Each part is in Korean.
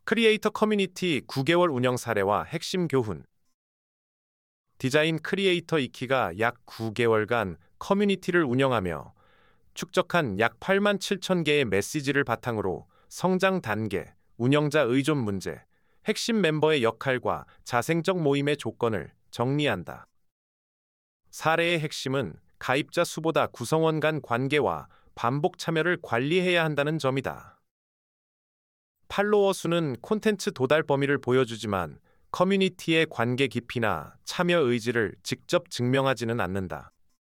크리에이터 커뮤니티 9개월 운영 사례와 핵심 교훈. 디자인 크리에이터 이키가 약 9개월간 커뮤니티를 운영하며 축적한 약 8만 7천 개의 메시지를 바탕으로 성장 단계, 운영자 의존 문제, 핵심 멤버의 역할과 자생적 모임의 조건을 정리한다. 사례의 핵심은 가입자 수보다 구성원 간 관계와 반복 참여를 관리해야 한다는 점이다. 팔로워 수는 콘텐츠 도달 범위를 보여주지만 커뮤니티의 관계 깊이나 참여 의지를 직접 증명하지는 않는다.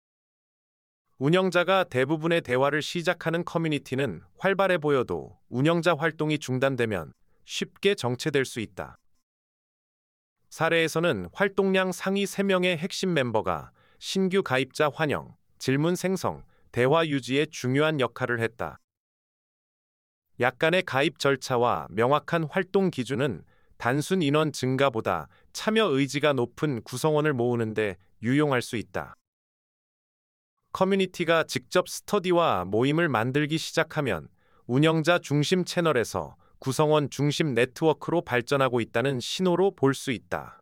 운영자가 대부분의 대화를 시작하는 커뮤니티는 활발해 보여도 운영자 활동이 중단되면 쉽게 정체될 수 있다. 사례에서는 활동량 상위 3명의 핵심 멤버가 신규 가입자 환영, 질문 생성, 대화 유지에 중요한 역할을 했다. 약간의 가입 절차와 명확한 활동 기준은 단순 인원 증가보다 참여 의지가 높은 구성원을 모으는데 유용할 수 있다. 커뮤니티가 직접 스터디와 모임을 만들기 시작하면 운영자 중심 채널에서 구성원 중심 네트워크로 발전하고 있다는 신호로 볼 수 있다.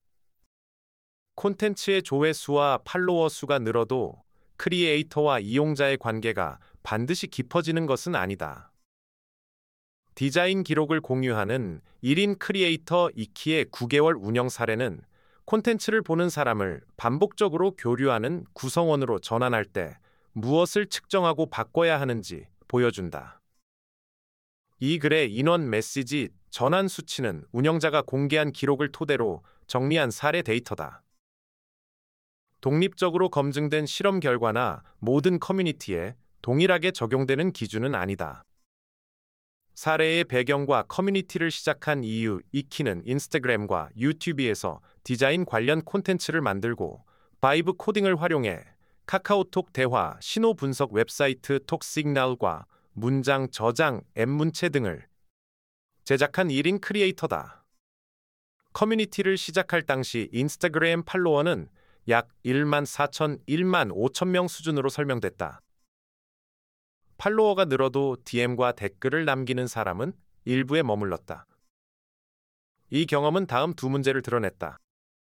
콘텐츠의 조회수와 팔로워 수가 늘어도 크리에이터와 이용자의 관계가 반드시 깊어지는 것은 아니다. 디자인 기록을 공유하는 1인 크리에이터 이키의 9개월 운영 사례는 콘텐츠를 보는 사람을 반복적으로 교류하는 구성원으로 전환할 때 무엇을 측정하고 바꿔야 하는지 보여준다. 이 글의 인원 메시지 전환 수치는 운영자가 공개한 기록을 토대로 정리한 사례 데이터다. 독립적으로 검증된 실험 결과나 모든 커뮤니티에 동일하게 적용되는 기준은 아니다. 사례의 배경과 커뮤니티를 시작한 이유, 이키는 인스타그램과 유튜브에서 디자인 관련 콘텐츠를 만들고 바이브 코딩을 활용해 카카오톡 대화, 신호 분석 웹사이트 톡시그널과 문장 저장, 앱 문체 등을 제작한 1인 크리에이터다. 커뮤니티를 시작할 당시 인스타그램 팔로워는 약 1만 4천, 1만 5천 명 수준으로 설명됐다. 팔로워가 늘어도 DM과 댓글을 남기는 사람은 일부에 머물렀다. 이 경험은 다음 두 문제를 드러냈다.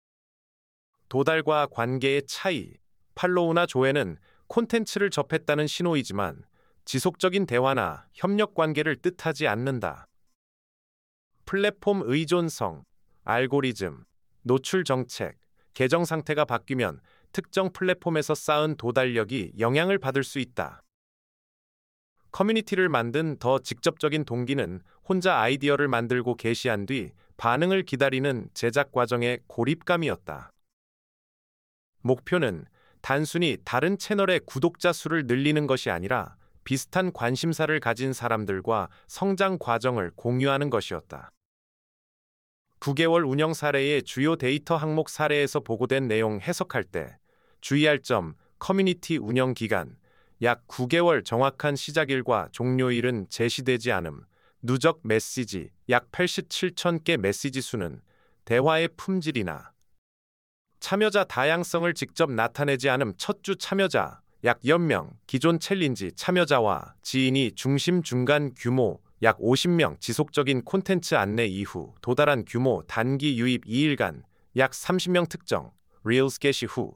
도달과 관계의 차이. 팔로우나 조회는 콘텐츠를 접했다는 신호이지만 지속적인 대화나 협력 관계를 뜻하지 않는다. 플랫폼 의존성, 알고리즘, 노출 정책, 계정 상태가 바뀌면 특정 플랫폼에서 쌓은 도달력이 영향을 받을 수 있다. 커뮤니티를 만든 더 직접적인 동기는 혼자 아이디어를 만들고 게시한 뒤 반응을 기다리는 제작 과정의 고립감이었다. 목표는 단순히 다른 채널의 구독자 수를 늘리는 것이 아니라 비슷한 관심사를 가진 사람들과 성장 과정을 공유하는 것이었다. 9개월 운영 사례의 주요 데이터 항목 사례에서 보고된 내용 해석할 때 주의할 점, 커뮤니티 운영 기간, 약 9개월 정확한 시작일과 종료일은 제시되지 않음, 누적 메시지, 약 87천 개 메시지 수는 대화의 품질이나 참여자 다양성을 직접 나타내지 않음 첫 주 참여자, 약 10명, 기존 챌린지 참여자와 지인이 중심 중간 규모, 약 50명 지속적인 콘텐츠 안내 이후 도달한 규모 단기 유입 2일간, 약 30명 특정, 릴스 게시 후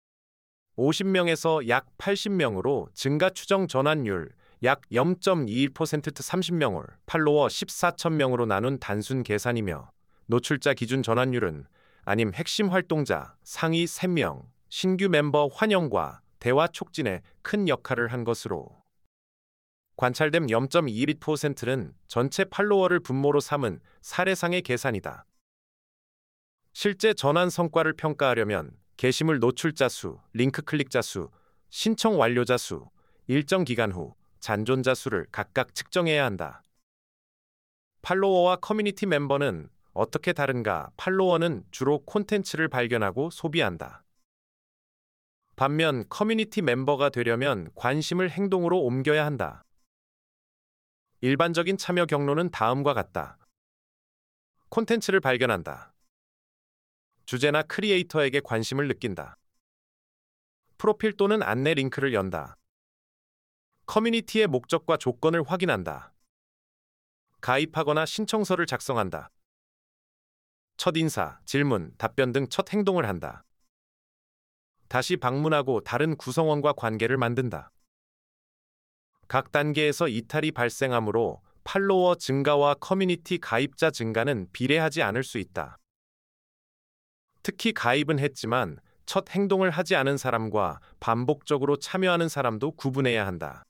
50명에서 약 80명으로 증가 추정 전환율 약 0.21% 30명을 팔로워 14천 명으로 나눈 단순 계산이며 노출자 기준 전환율은 아님 핵심 활동자 상위 3명 신규 멤버 환영과 대화 촉진에 큰 역할을 한 것으로 관찰됨 0.21%는 전체 팔로워를 분모로 삼은 사례상의 계산이다. 실제 전환 성과를 평가하려면 게시물 노출자 수, 링크 클릭자 수, 신청 완료자 수, 일정 기간 후 잔존자 수를 각각 측정해야 한다. 팔로워와 커뮤니티 멤버는 어떻게 다른가? 팔로워는 주로 콘텐츠를 발견하고 소비한다. 반면 커뮤니티 멤버가 되려면 관심을 행동으로 옮겨야 한다. 일반적인 참여 경로는 다음과 같다. 콘텐츠를 발견한다. 주제나 크리에이터에게 관심을 느낀다. 프로필 또는 안내 링크를 연다. 커뮤니티의 목적과 조건을 확인한다. 가입하거나 신청서를 작성한다. 첫 인사, 질문, 답변 등 첫 행동을 한다. 다시 방문하고 다른 구성원과 관계를 만든다. 각 단계에서 이탈이 발생하므로 팔로워 증가와 커뮤니티 가입자 증가는 비례하지 않을 수 있다. 특히 가입은 했지만 첫 행동을 하지 않은 사람과 반복적으로 참여하는 사람도 구분해야 한다.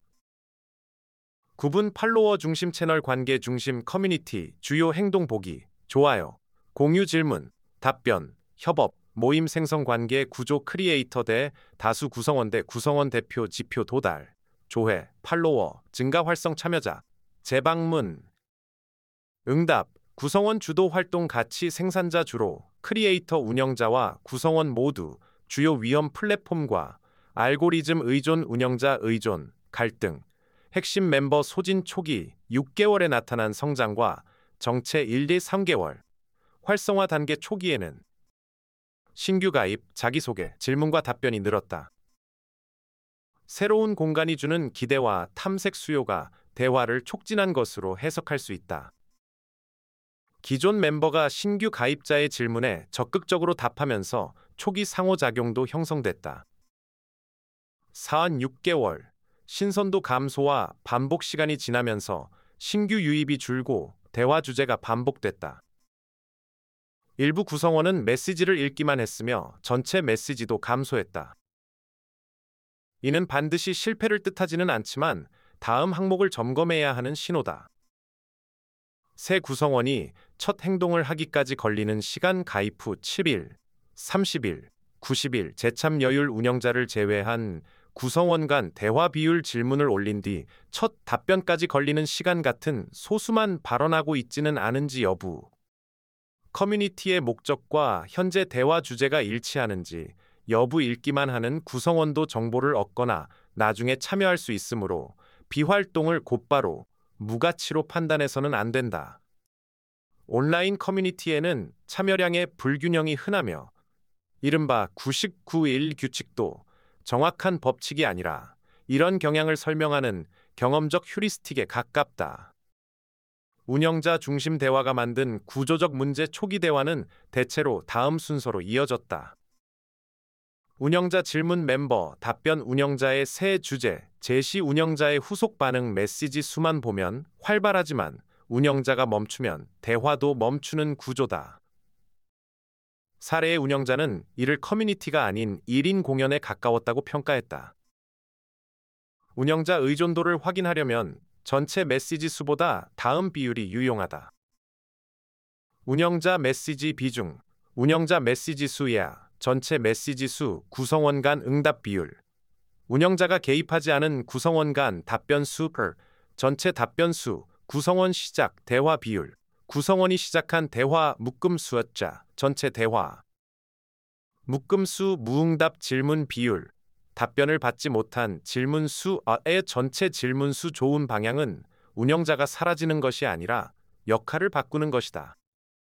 구분 팔로워 중심 채널 관계 중심 커뮤니티 주요 행동 보기, 좋아요, 공유 질문, 답변, 협업, 모임 생성 관계 구조 크리에이터 대 다수 구성원 대 구성원 대표 지표 도달, 조회, 팔로워, 증가 활성 참여자, 재방문, 응답, 구성원 주도 활동 가치 생산자 주로, 크리에이터 운영자와 구성원 모두, 주요 위험 플랫폼과 알고리즘 의존 운영자 의존, 갈등, 핵심 멤버 소진 초기 6개월에 나타난 성장과 정체 1-3개월, 활성화 단계 초기에는 신규 가입, 자기소개, 질문과 답변이 늘었다. 새로운 공간이 주는 기대와 탐색 수요가 대화를 촉진한 것으로 해석할 수 있다. 기존 멤버가 신규 가입자의 질문에 적극적으로 답하면서 초기 상호작용도 형성됐다. 4-6개월, 신선도 감소와 반복 시간이 지나면서 신규 유입이 줄고 대화 주제가 반복됐다. 일부 구성원은 메시지를 읽기만 했으며 전체 메시지도 감소했다. 이는 반드시 실패를 뜻하지는 않지만 다음 항목을 점검해야 하는 신호다. 새 구성원이 첫 행동을 하기까지 걸리는 시간 가입 후 7일, 30일, 90일 재참여율 운영자를 제외한 구성원 간 대화 비율 질문을 올린 뒤 첫 답변까지 걸리는 시간 같은 소수만 발언하고 있지는 않은지 여부, 커뮤니티의 목적과 현재 대화 주제가 일치하는지 여부 읽기만 하는 구성원도 정보를 얻거나 나중에 참여할 수 있으므로 비활동을 곧바로 무가치로 판단해서는 안 된다. 온라인 커뮤니티에는 참여량의 불균형이 흔하며 이른바 99일 규칙도 정확한 법칙이 아니라 이런 경향을 설명하는 경험적 휴리스틱에 가깝다. 운영자 중심 대화가 만든 구조적 문제 초기 대화는 대체로 다음 순서로 이어졌다. 운영자 질문 멤버, 답변 운영자의 새 주제, 제시 운영자의 후속 반응 메시지 수만 보면 활발하지만 운영자가 멈추면 대화도 멈추는 구조다. 사례의 운영자는 이를 커뮤니티가 아닌 1인 공연에 가까웠다고 평가했다. 운영자 의존도를 확인하려면 전체 메시지 수보다 다음 비율이 유용하다. 운영자 메시지 비중, 운영자 메시지 수야, 전체 메시지 수, 구성원 간 응답 비율, 운영자가 개입하지 않은 구성원 간 답변 수 per, 전체 답변 수, 구성원 시작 대화 비율, 구성원이 시작한 대화 묶음 수자, 전체 대화, 묶음 수 무응답 질문 비율, 답변을 받지 못한 질문 수의 전체 질문 수 좋은 방향은 운영자가 사라지는 것이 아니라 역할을 바꾸는 것이다.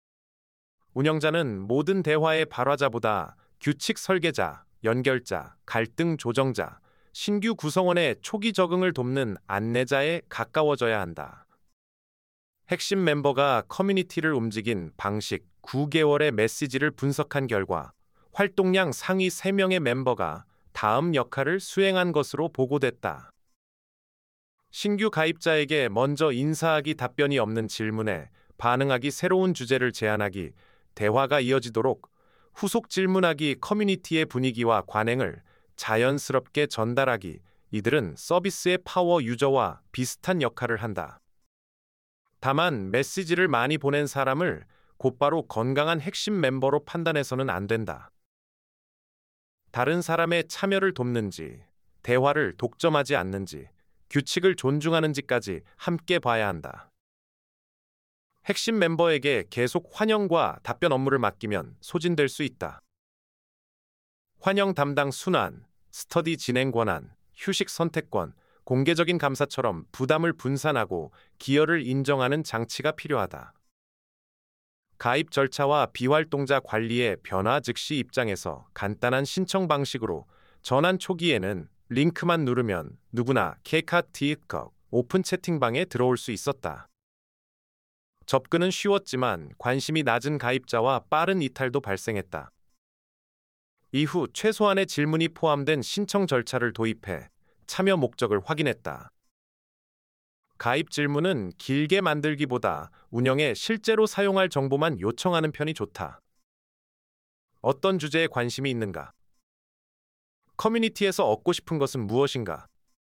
운영자는 모든 대화의 발화자보다 규칙 설계자, 연결자, 갈등 조정자, 신규 구성원의 초기 적응을 돕는 안내자에 가까워져야 한다. 핵심 멤버가 커뮤니티를 움직인 방식 9개월의 메시지를 분석한 결과 활동량 상위 3명의 멤버가 다음 역할을 수행한 것으로 보고됐다. 신규 가입자에게 먼저 인사하기 답변이 없는 질문에 반응하기 새로운 주제를 제안하기 대화가 이어지도록 후속 질문하기 커뮤니티의 분위기와 관행을 자연스럽게 전달하기 이들은 서비스의 파워 유저와 비슷한 역할을 한다. 다만 메시지를 많이 보낸 사람을 곧바로 건강한 핵심 멤버로 판단해서는 안 된다. 다른 사람의 참여를 돕는지, 대화를 독점하지 않는지, 규칙을 존중하는지까지 함께 봐야 한다. 핵심 멤버에게 계속 환영과 답변 업무를 맡기면 소진될 수 있다. 환영 담당 순환, 스터디 진행 권한, 휴식 선택권, 공개적인 감사처럼 부담을 분산하고 기여를 인정하는 장치가 필요하다. 가입 절차와 비활동자 관리의 변화 즉시 입장에서 간단한 신청 방식으로 전환 초기에는 링크만 누르면 누구나 케이카티캅 오픈 채팅방에 들어올 수 있었다. 접근은 쉬웠지만 관심이 낮은 가입자와 빠른 이탈도 발생했다. 이후 최소한의 질문이 포함된 신청 절차를 도입해 참여 목적을 확인했다. 가입 질문은 길게 만들기보다 운영에 실제로 사용할 정보만 요청하는 편이 좋다. 어떤 주제에 관심이 있는가? 커뮤니티에서 얻고 싶은 것은 무엇인가?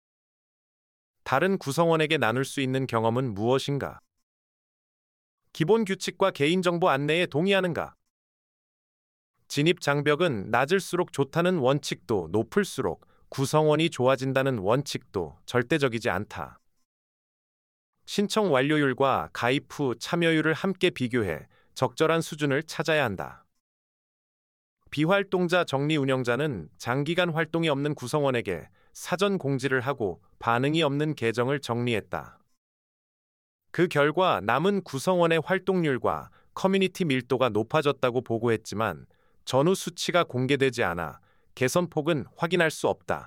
다른 구성원에게 나눌 수 있는 경험은 무엇인가? 기본 규칙과 개인정보 안내에 동의하는가? 진입 장벽은 낮을수록 좋다는 원칙도 높을수록 구성원이 좋아진다는 원칙도 절대적이지 않다. 신청 완료율과 가입 후 참여율을 함께 비교해 적절한 수준을 찾아야 한다. 비활동자 정리 운영자는 장기간 활동이 없는 구성원에게 사전 공지를 하고 반응이 없는 계정을 정리했다. 그 결과 남은 구성원의 활동률과 커뮤니티 밀도가 높아졌다고 보고했지만 전후 수치가 공개되지 않아 개선폭은 확인할 수 없다.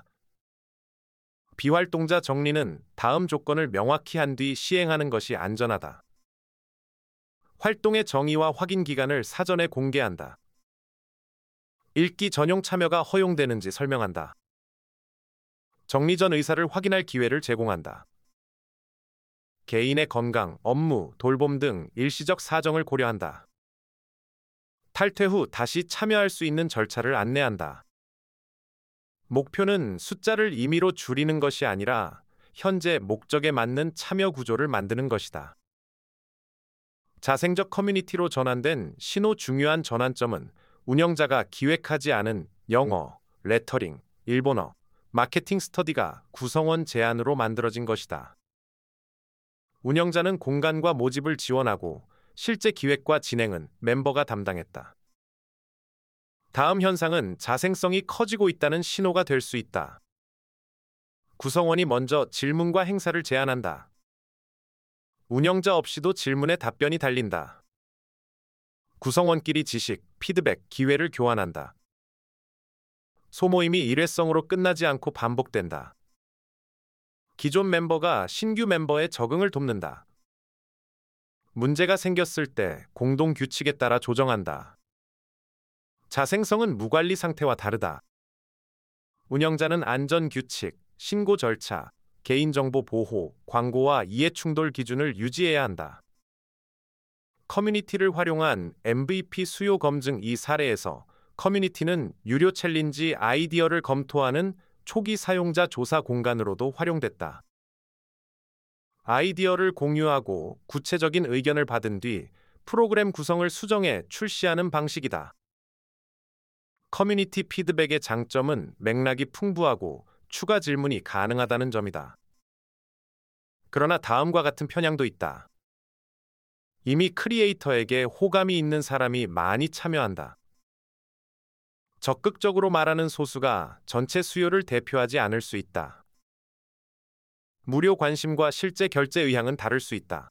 비활동자 정리는 다음 조건을 명확히 한 뒤 시행하는 것이 안전하다. 활동의 정의와 확인 기간을 사전에 공개한다. 읽기 전용 참여가 허용되는지 설명한다. 정리 전 의사를 확인할 기회를 제공한다. 개인의 건강, 업무, 돌봄 등 일시적 사정을 고려한다. 탈퇴 후 다시 참여할 수 있는 절차를 안내한다. 목표는 숫자를 임의로 줄이는 것이 아니라 현재 목적에 맞는 참여 구조를 만드는 것이다. 자생적 커뮤니티로 전환된 신호 중요한 전환점은 운영자가 기획하지 않은 영어, 레터링, 일본어, 마케팅 스터디가 구성원 제안으로 만들어진 것이다. 운영자는 공간과 모집을 지원하고 실제 기획과 진행은 멤버가 담당했다. 다음 현상은 자생성이 커지고 있다는 신호가 될 수 있다. 구성원이 먼저 질문과 행사를 제안한다. 운영자 없이도 질문에 답변이 달린다. 구성원끼리 지식, 피드백, 기회를 교환한다. 소모임이 일회성으로 끝나지 않고 반복된다. 기존 멤버가 신규 멤버의 적응을 돕는다. 문제가 생겼을 때 공동 규칙에 따라 조정한다. 자생성은 무관리 상태와 다르다. 운영자는 안전 규칙, 신고 절차, 개인정보 보호, 광고와 이해충돌 기준을 유지해야 한다. 커뮤니티를 활용한 MVP 수요 검증 이 사례에서 커뮤니티는 유료 챌린지 아이디어를 검토하는 초기 사용자 조사 공간으로도 활용됐다. 아이디어를 공유하고 구체적인 의견을 받은 뒤 프로그램 구성을 수정해 출시하는 방식이다. 커뮤니티 피드백의 장점은 맥락이 풍부하고 추가 질문이 가능하다는 점이다. 그러나 다음과 같은 편향도 있다. 이미 크리에이터에게 호감이 있는 사람이 많이 참여한다. 적극적으로 말하는 소수가 전체 수요를 대표하지 않을 수 있다. 무료 관심과 실제 결제 의향은 다를 수 있다.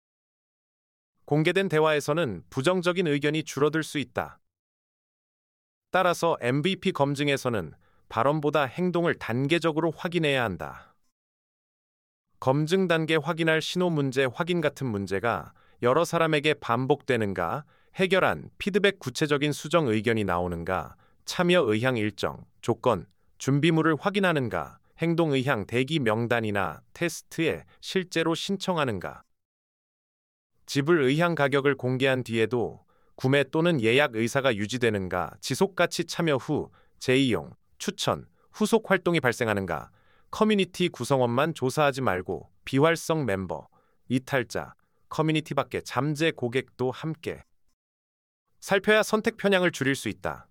공개된 대화에서는 부정적인 의견이 줄어들 수 있다. 따라서 MVP 검증에서는 발언보다 행동을 단계적으로 확인해야 한다. 검증 단계 확인할 신호 문제 확인 같은 문제가 여러 사람에게 반복되는가, 해결한 피드백 구체적인 수정 의견이 나오는가, 참여 의향 일정, 조건, 준비물을 확인하는가, 행동 의향 대기 명단이나 테스트에 실제로 신청하는가. 지불 의향 가격을 공개한 뒤에도 구매 또는 예약 의사가 유지되는가, 지속가치 참여 후 재이용, 추천, 후속 활동이 발생하는가, 커뮤니티 구성원만 조사하지 말고 비활성 멤버, 이탈자, 커뮤니티 밖의 잠재 고객도 함께 살펴야 선택 편향을 줄일 수 있다.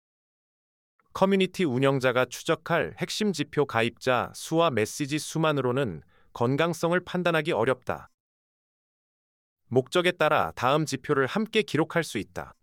커뮤니티 운영자가 추적할 핵심 지표 가입자 수와 메시지 수만으로는 건강성을 판단하기 어렵다. 목적에 따라 다음 지표를 함께 기록할 수 있다.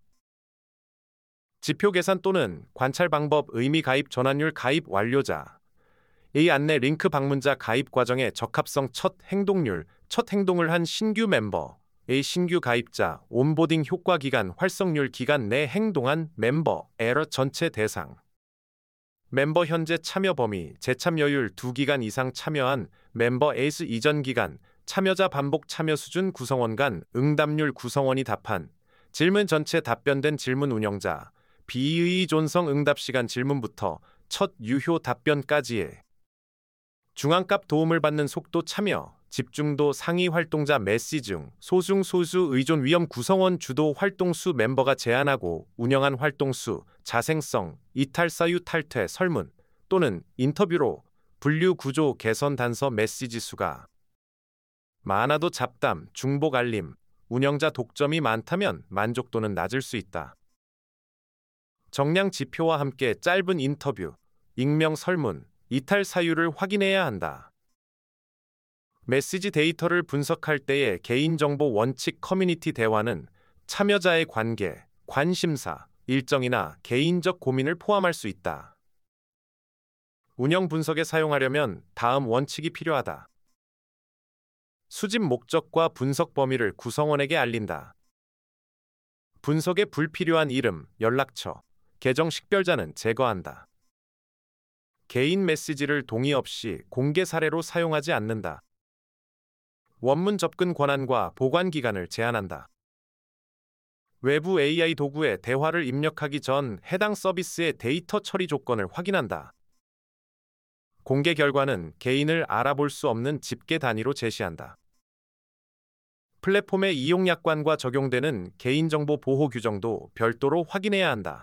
지표 계산 또는 관찰 방법 의미 가입 전환율 가입 완료자 이 안내 링크 방문자 가입 과정의 적합성 첫 행동률 첫 행동을 한 신규 멤버 A 신규 가입자 온보딩 효과 기간 활성률 기간 내 행동한 멤버 에러 전체 대상 멤버 현재 참여 범위 재참여율 2기간 이상 참여한 멤버 에이스 이전 기간 참여자 반복 참여 수준 구성원 간 응답률 구성원이 답한 질문 전체 답변된 질문 운영자 비의존성 응답 시간 질문부터 첫 유효 답변까지의 중앙값 도움을 받는 속도 참여 집중도 상위 활동자 메시지 중 소수 의존 위험 구성원 주도 활동수 멤버가 제안하고 운영한 활동수 자생성 이탈 사유 탈퇴 설문 또는 인터뷰로 분류 구조 개선 단서 메시지 수가 많아도 잡담 중복 알림 운영자 독점이 많다면 만족도는 낮을 수 있다. 정량 지표와 함께 짧은 인터뷰 익명 설문 이탈 사유를 확인해야 한다. 메시지 데이터를 분석할 때의 개인정보 원칙 커뮤니티 대화는 참여자의 관계, 관심사, 일정이나 개인적 고민을 포함할 수 있다. 운영 분석에 사용하려면 다음 원칙이 필요하다. 수집 목적과 분석 범위를 구성원에게 알린다. 분석에 불필요한 이름, 연락처, 계정 식별자는 제거한다. 개인 메시지를 동의 없이 공개 사례로 사용하지 않는다. 원문 접근 권한과 보관 기간을 제한한다. 외부 AI 도구에 대화를 입력하기 전 해당 서비스의 데이터 처리 조건을 확인한다. 공개 결과는 개인을 알아볼 수 없는 집계 단위로 제시한다. 플랫폼의 이용 약관과 적용되는 개인정보 보호 규정도 별도로 확인해야 한다.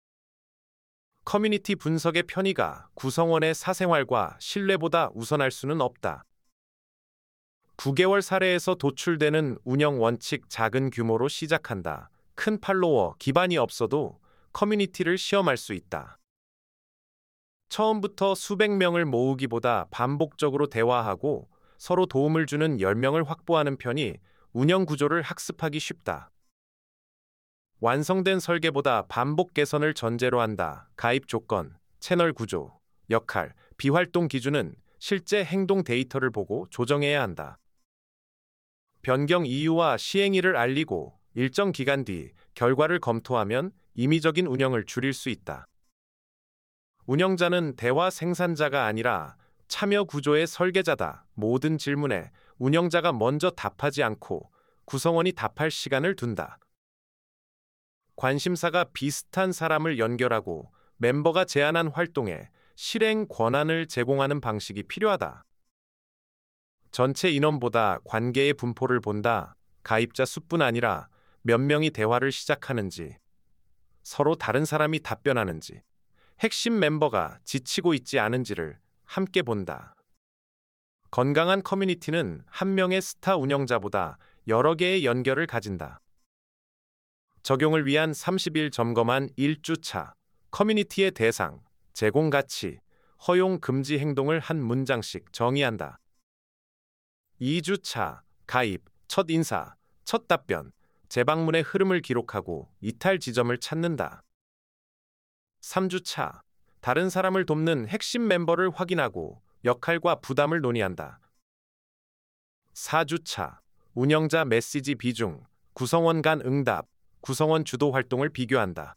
커뮤니티 분석의 편의가 구성원의 사생활과 신뢰보다 우선할 수는 없다. 9개월 사례에서 도출되는 운영 원칙 작은 규모로 시작한다. 큰 팔로워 기반이 없어도 커뮤니티를 시험할 수 있다. 처음부터 수백 명을 모으기보다 반복적으로 대화하고 서로 도움을 주는 10명을 확보하는 편이 운영 구조를 학습하기 쉽다. 완성된 설계보다 반복 개선을 전제로 한다. 가입 조건, 채널 구조, 역할, 비활동 기준은 실제 행동 데이터를 보고 조정해야 한다. 변경 이유와 시행일을 알리고 일정 기간 뒤 결과를 검토하면 임의적인 운영을 줄일 수 있다. 운영자는 대화 생산자가 아니라 참여 구조의 설계자다. 모든 질문에 운영자가 먼저 답하지 않고 구성원이 답할 시간을 둔다. 관심사가 비슷한 사람을 연결하고 멤버가 제안한 활동에 실행 권한을 제공하는 방식이 필요하다. 전체 인원보다 관계의 분포를 본다. 가입자 수뿐 아니라 몇 명이 대화를 시작하는지, 서로 다른 사람이 답변하는지, 핵심 멤버가 지치고 있지 않은지를 함께 본다. 건강한 커뮤니티는 한 명의 스타 운영자보다 여러 개의 연결을 가진다. 적용을 위한 30일 점검한 1주차, 커뮤니티의 대상, 제공 가치, 허용 금지 행동을 한 문장씩 정의한다. 2주차, 가입, 첫 인사, 첫 답변, 재방문의 흐름을 기록하고 이탈 지점을 찾는다. 3주차, 다른 사람을 돕는 핵심 멤버를 확인하고 역할과 부담을 논의한다. 4주차, 운영자 메시지 비중, 구성원 간 응답, 구성원 주도 활동을 비교한다.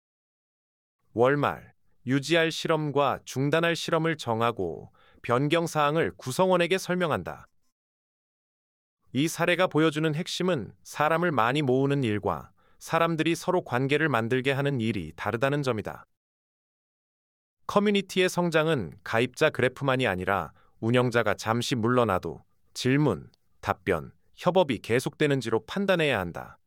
월말, 유지할 실험과 중단할 실험을 정하고 변경 사항을 구성원에게 설명한다. 이 사례가 보여주는 핵심은 사람을 많이 모으는 일과 사람들이 서로 관계를 만들게 하는 일이 다르다는 점이다. 커뮤니티의 성장은 가입자 그래프만이 아니라 운영자가 잠시 물러나도 질문, 답변, 협업이 계속되는지로 판단해야 한다.